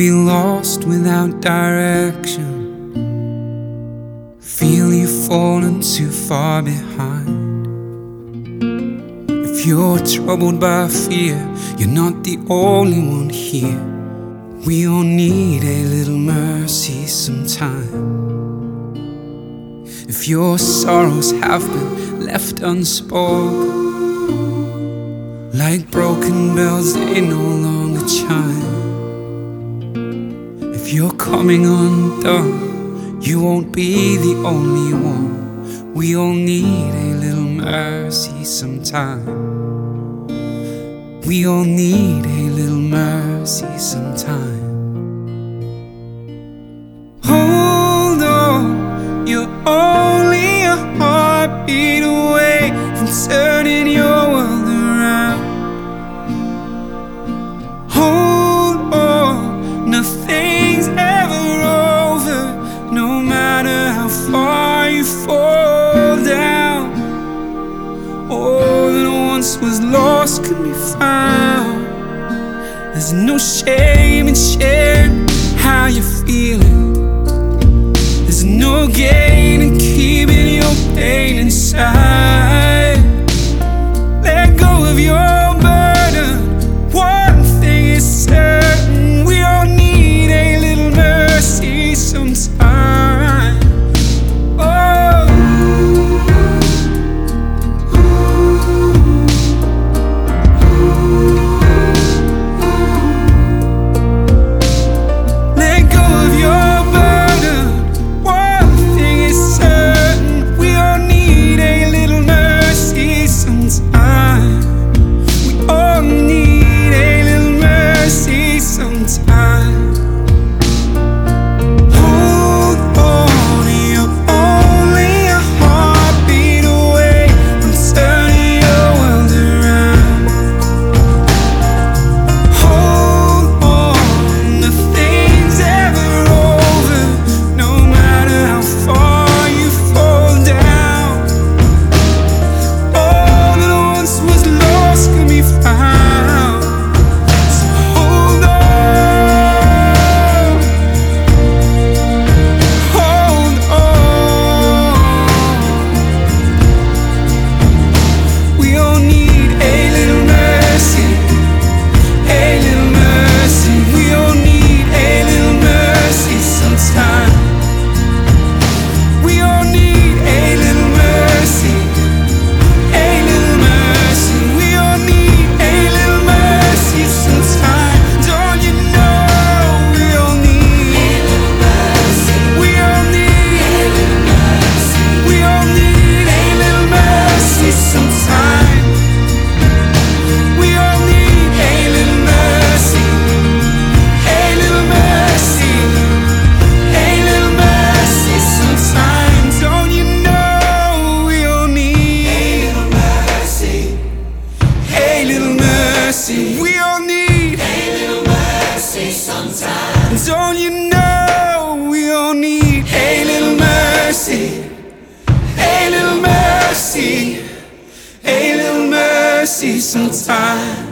be lost without direction, feel you've fallen too far behind. If you're troubled by fear, you're not the only one here. We all need a little mercy sometime. If your sorrows have been left unspoken, like broken bells they no longer chime. If you're coming undone, you won't be the only one. We all need a little mercy sometime. We all need a little mercy sometime. Hold on, you're only a heartbeat away from turning your world around. Hold on, nothing's ever over, no matter how far you fall down. All that once was lost can be found. There's no shame in sharing how you're feeling. There's no gain in keeping your pain inside. Let go of your burden. One thing is certain, we all need a little mercy sometime. Oh, let go of your burden. One thing is certain, we all need a little mercy sometime. We all need a little mercy sometime. Hold on, you're only a heartbeat away from turning your world around. Hold on, nothing's ever over, no matter how far you fall down. All that once was lost can be found. So hold on, hold on. We all need a little mercy, a little mercy. We all need a little mercy sometime. We all need a little mercy, a little mercy. We all need a little mercy sometime. Don't you know we all need a little mercy? We all need a little mercy. We all need a little mercy sometime. We all need a little mercy, a little mercy, a little mercy sometime. Don't you know we all need a little mercy, a little mercy. We all need a little mercy sometime. Don't you know we all need a little mercy, a little mercy, a little mercy sometime.